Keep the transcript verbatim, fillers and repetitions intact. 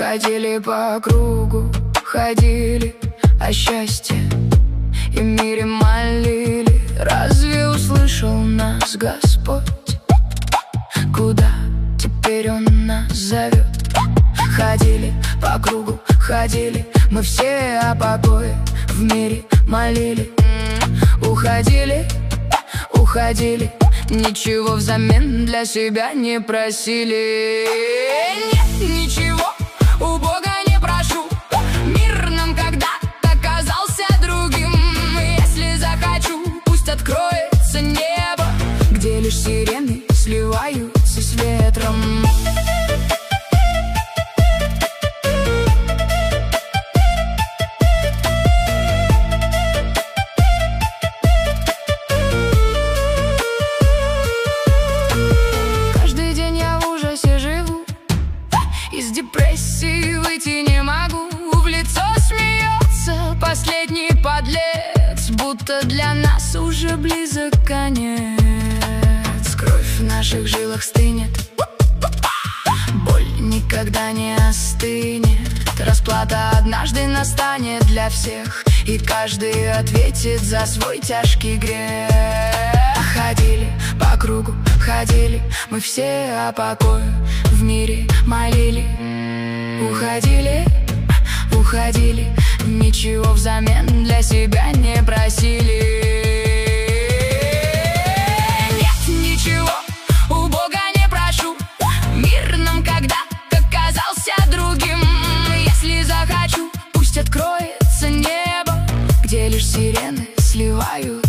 ходили по кругу, ходили о счастье и мире молили. Разве услышал нас Господь? Куда теперь Он нас зовет? Ходили по кругу, ходили мы все о покое в мире молили. Уходили, уходили, ничего взамен для себя не просили. Нет, ничего у Бога не прошу, мир нам когда-то казался другим. Если захочу, пусть откроется небо, где лишь сирены сливаются с ветром. Из депрессии выйти не могу, в лицо смеется последний подлец, будто для нас уже близок конец. Кровь в наших жилах стынет, боль никогда не остынет. Расплата однажды настанет для всех, и каждый ответит за свой тяжкий грех. Ходили по кругу, ходили мы все о покое в мире молили. Уходили, уходили, ничего взамен для себя не просили. Нет, ничего у Бога не прошу, мир нам когда-то казался другим. Если захочу, пусть откроется небо, где лишь сирены сливают